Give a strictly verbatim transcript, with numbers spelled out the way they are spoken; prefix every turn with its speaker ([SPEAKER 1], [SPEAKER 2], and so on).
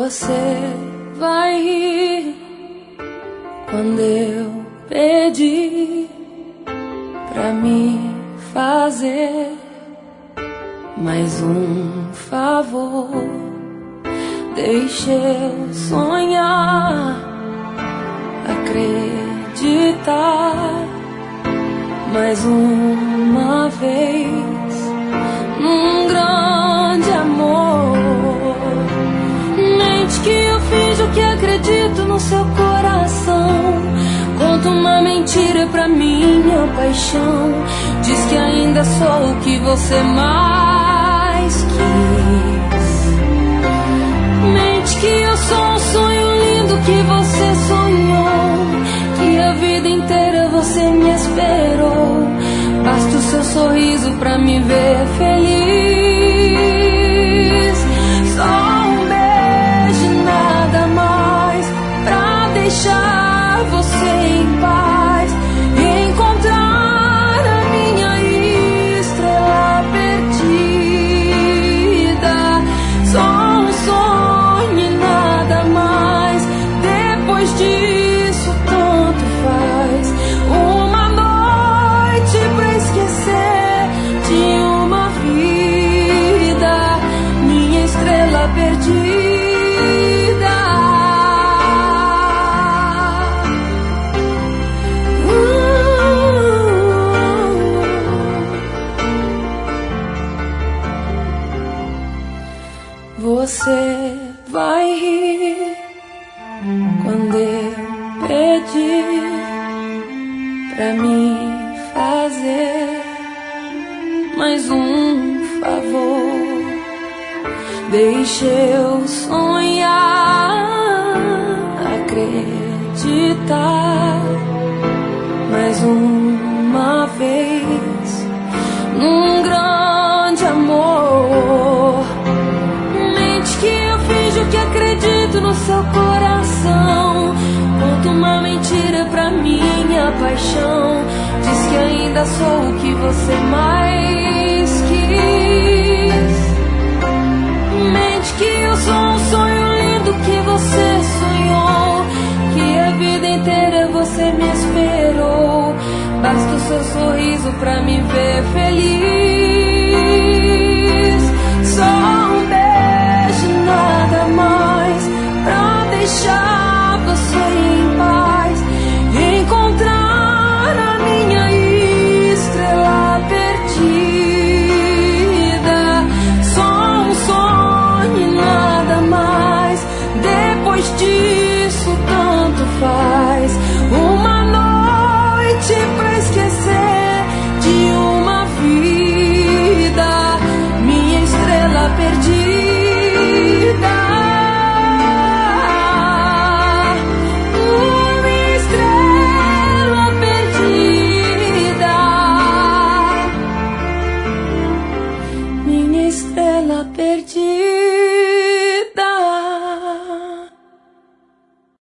[SPEAKER 1] Você vai rir quando eu pedir pra me fazer mais um favor. Deixa eu sonhar, acreditar mais uma vez num grande amor. Mente que eu finjo que acredito no seu coração. Conto uma mentira pra minha paixão. Diz que ainda sou o que você mais quis. Mente que eu sou um sonho lindo que você sonhou, que a vida inteira você me esperou. Basta o seu sorriso pra me ver feliz. Só um beijo, nada mais, pra deixar você em paz. Encontrar a minha estrela perdida. Só um sonho e nada mais. Depois disso tanto faz. Uma noite pra esquecer de uma vida, minha estrela perdida. Você vai rir quando eu pedir pra me fazer mais um favor. Deixa eu sonhar, acreditar mais uma vez num grande amor. Que eu finjo que acredito no seu coração. Conto uma mentira pra minha paixão. Diz que ainda sou o que você mais quis. Mente que eu sou um sonho lindo que você sonhou, que a vida inteira você me esperou. Basta o seu sorriso pra me ver feliz.